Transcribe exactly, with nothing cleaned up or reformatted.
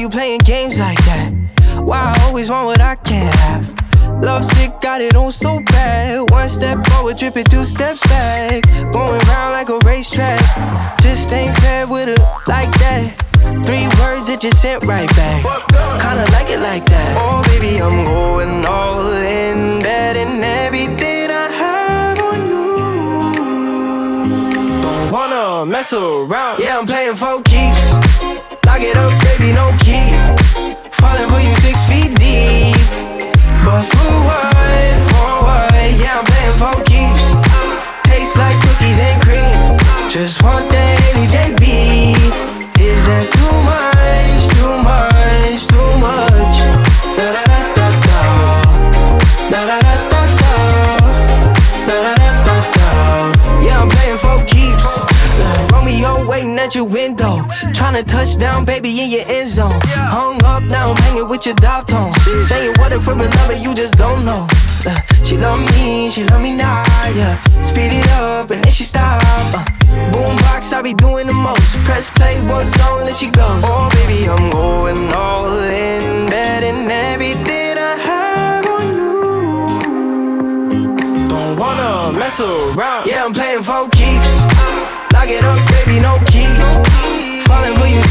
you playing games like that? Why I always want what I can't have? Love sick, got it on so bad. One step forward, dripping two steps back. Going round like a racetrack. Just ain't fair with it like that. Three words that you sent right back. Kinda like it like that. Oh baby, I'm going all in, betting everything I have on you. Don't wanna mess around. Yeah, I'm playing for keeps. Lock it up, baby, no key. Falling for you six feet deep. But for what, for what? Yeah, I'm playing for keeps. Tastes like cookies and cream. Just want that Haley J B. Is that too much, too much, too much? Da da da da da. Da da da da da. Da da da da da. Yeah, I'm playing for keeps. Romeo waiting at your window, tryna touch down, baby, in your end zone. Hung up, now I'm hanging with your dog tone. Saying what if we're in love and you just don't know. uh, She love me, she love me now, yeah. Speed it up and then she stop. uh, Boombox, I be doing the most. Press play, one song, then she goes. Oh baby, I'm going all in, betting everything I have on you. Don't wanna mess around. Yeah, I'm playing for keeps. Lock it up, baby, no key. Falling for you